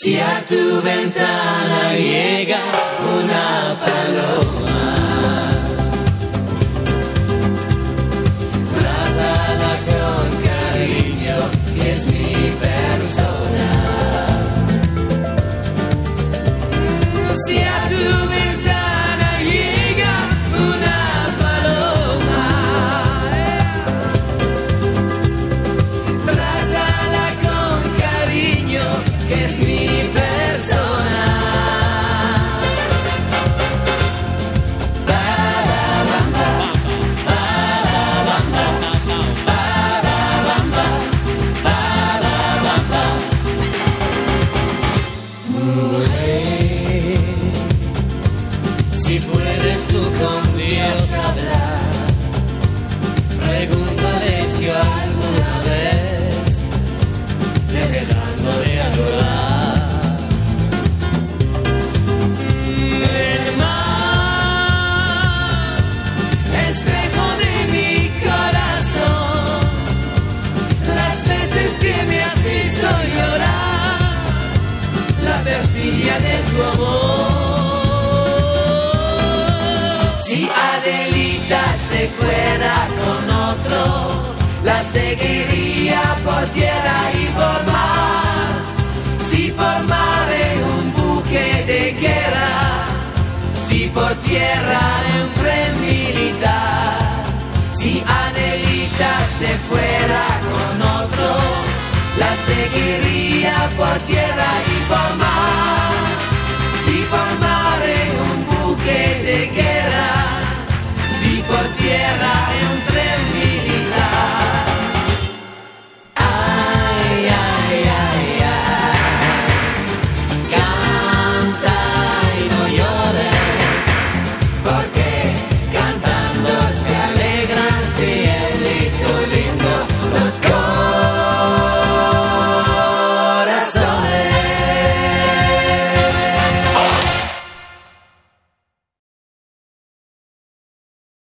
Si a tu ventana llega una paloma, trátala con cariño, que es mi persona. Si a tu ventana llega una paloma, trátala con cariño, que es mi persona. Mujer, si puedes tú con Dios hablar, pregúntale si alguna vez te dejando de adorar. El mar, espejo de mi corazón, las veces que me has visto llorar, la perfidia de tu amor. Si Adelita se fuera con otro, la seguiría por tierra y por mar. Si formare un buque de guerra, si por tierra un tren militar. Si Adelita se fuera con otro, la seguiría por tierra